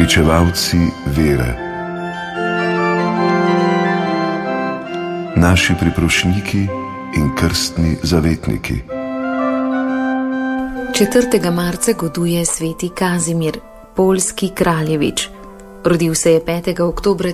Pričevalci vere. Naši priprošniki in krstni zavetniki. 4. marca goduje sveti Kazimir, poljski kraljevič. Rodil se je 5. oktobra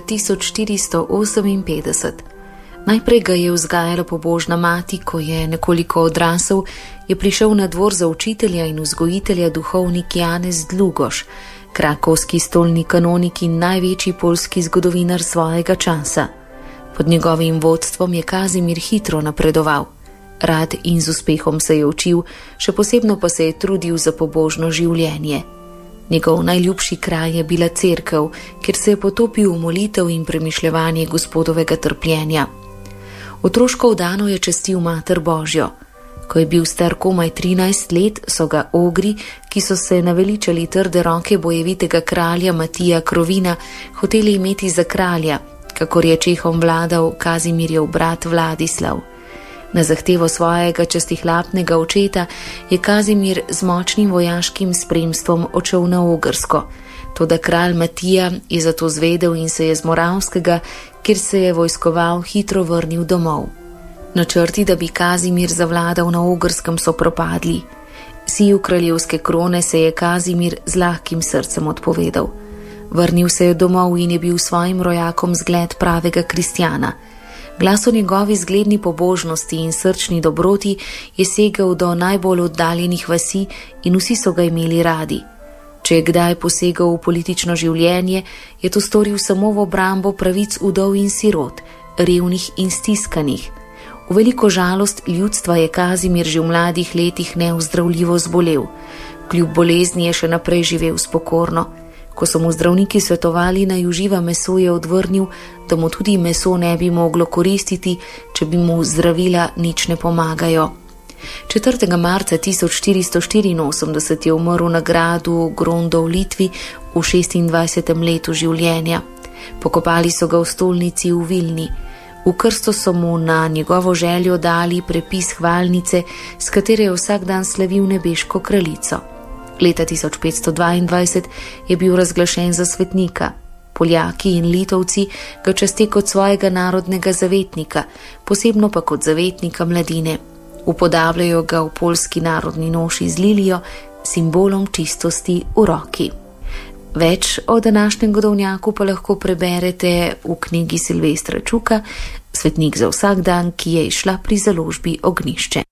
1458. Najprej ga je vzgajala pobožna mati, ko je nekoliko odrasel, je prišel na dvor za učitelja in vzgojitelja duhovnik Janez Dlugoš, krakovski stolni kanonik in največji poljski zgodovinar svojega časa. Pod njegovim vodstvom je Kazimir hitro napredoval. Rad in z uspehom se je učil, še posebno pa se je trudil za pobožno življenje. Njegov najljubši kraj je bila cerkev, kjer se je potopil v molitev in premišljevanje Gospodovega trpljenja. Otroško vdano je častil Mater Božjo. Ko je bil star komaj 13 let, so ga ogri, ki so se naveličali trde roke bojevitega kralja Matija Krovina, hoteli imeti za kralja, kakor je Čehom vladal Kazimirjev brat Vladislav. Na zahtevo svojega častihlapnega očeta je Kazimir z močnim vojaškim spremstvom odšel na Ogrsko. Toda kralj Matija je zato zvedel in se je z Moravskega, kjer se je vojskoval, hitro vrnil domov. Načrti, da bi Kazimir zavladal na Ogrskem, so propadli. Siju kraljevske krone se je Kazimir z lahkim srcem odpovedal. Vrnil se je domov in je bil svojim rojakom zgled pravega kristjana. Glas o njegovi zgledni pobožnosti in srčni dobroti je segel do najbolj oddaljenih vasi in vsi so ga imeli radi. Če je kdaj posegal v politično življenje, je to storil samo v obrambo pravic vdov in sirot, revnih in stiskanih. V veliko žalost ljudstva je Kazimir že v mladih letih neozdravljivo zbolel. Kljub bolezni je še naprej živel spokorno. Ko so mu zdravniki svetovali, naj uživa meso, je odvrnil, da mu tudi meso ne bi moglo koristiti, če bi mu zdravila nič ne pomagajo. 4. marca 1484 je umrl na gradu Grondo v Litvi v 26. letu življenja. Pokopali so ga v stolnici v Vilni. V krsto so mu na njegovo željo dali prepis hvalnice, s katere je vsak dan slavil nebeško kraljico. Leta 1522 je bil razglašen za svetnika. Poljaki in Litovci ga časti kot svojega narodnega zavetnika, posebno pa kot zavetnika mladine. Upodabljajo ga v poljski narodni noši z lilijo, simbolom čistosti v roki. Več o današnjem godovnjaku pa lahko preberete v knjigi Silvestra Čuka Svetnik za vsak dan, ki je izšla pri založbi Ognjišče.